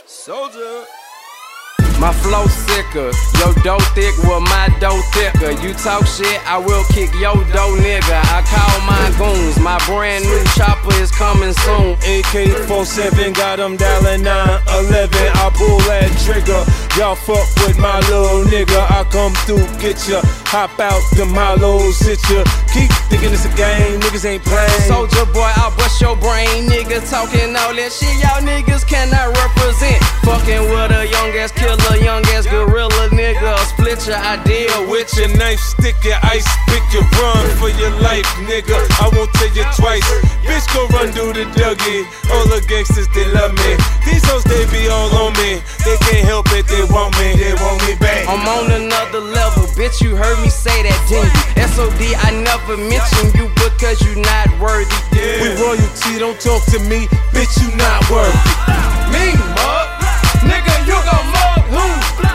Soldier. My flow sicker, your dough thick, well my dough thicker. You talk shit, I will kick your dough, nigga. I call my goons, my brand new chopper is coming soon. AK-47, got them dialing 911. I pull that trigger, y'all fuck with my little nigga. I come through, get ya, hop out the Milo, sit ya. Keep thinking it's a game, niggas ain't playing. Soldier boy, I'll bust your brain, niggas talking all that shit y'all niggas cannot represent. Fucking with a young ass killer, young ass gorilla, nigga. Split your idea with your knife, stick your ice, pick your run for your life, nigga. I won't tell you twice. Bitch, go run, do the Dougie. All the gangsters, they love me. These hoes, they be all on me. They can't help it, they want me back. I'm on another level, bitch, you heard me say that, didn't you? SOD, I never mention you because you not worthy. Yeah. We royalty, don't talk to me, bitch, you not worthy. Me, mug, nigga, you gon' mug who?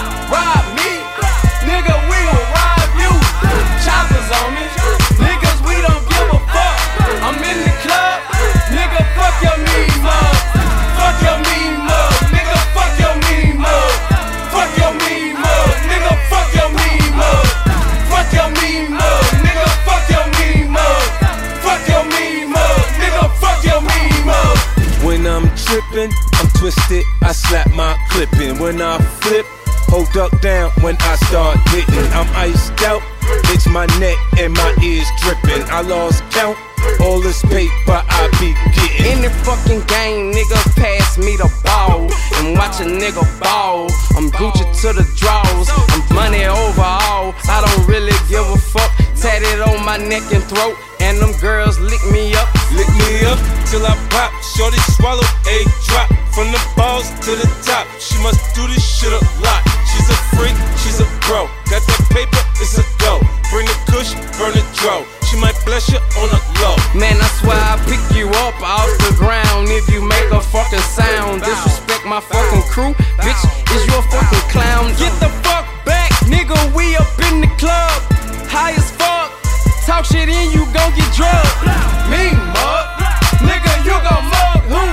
Rob me, nigga, we gon' rob you. Choppers on me, niggas, we don't give a fuck. I'm in the club, nigga, fuck your mean mug. Fuck your mean mug, nigga, fuck your mean mug. Fuck your mean mug, nigga, fuck your mean mug. Fuck your mean mug, nigga, fuck your mean mug. Fuck your mean mug, nigga, fuck your mean mug. When I'm trippin', I'm twisted, I slap my clippin'. When I flip, hold duck down when I start hitting. I'm iced out, it's my neck and my ears dripping. I lost count, all this paper I be getting. In the fucking game, nigga, pass me the ball and watch a nigga ball. I'm Gucci to the draws, I'm money overall. I don't really give a fuck. Tatted on my neck and throat, and them girls lick me up. Lick me up till I pop. Shorty swallow a drop. From the balls to the top. She must do this shit a lot. She's a freak, she's a pro. Got that paper, it's a go. Bring the kush, burn the dro. She might bless you on a low. Man, I swear I pick you up off the ground if you make a fucking sound. Disrespect my fucking crew, bitch, is you a fucking clown? Get the fuck back, nigga, we up in the club. High as fuck, talk shit in, you gon' get drugged. Me, mug, nigga, you gon' mug who?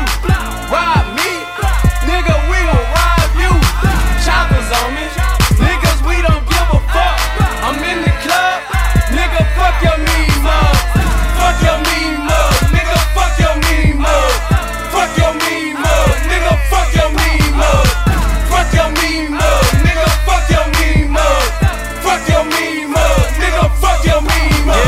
Rob me, nigga, we gon' rob you. Choppers on me, niggas, we don't give a fuck. I'm in the club, nigga, fuck your mean mug. Fuck your mean mug, nigga, fuck your mean mug. Fuck your mean mug, nigga, fuck your mean mug. Fuck your mean mug, nigga, fuck your mean mug. Fuck your mean mug, nigga, fuck your mean mug.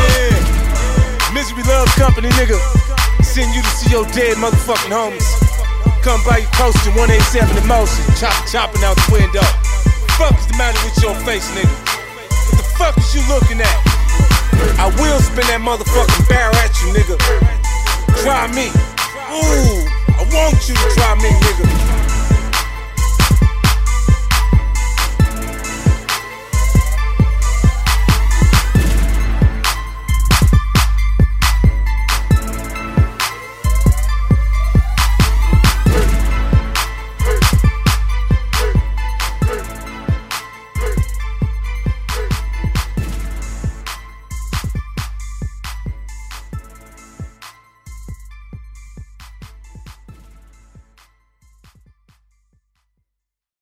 Yeah, Misery Love Company, nigga. Send you to see your dead motherfucking homies. Come by you coasting 187 in motion, chopping out the window. Fuck is the matter with your face, nigga? What the fuck is you looking at? I will spin that motherfucking barrel at you, nigga. Try me.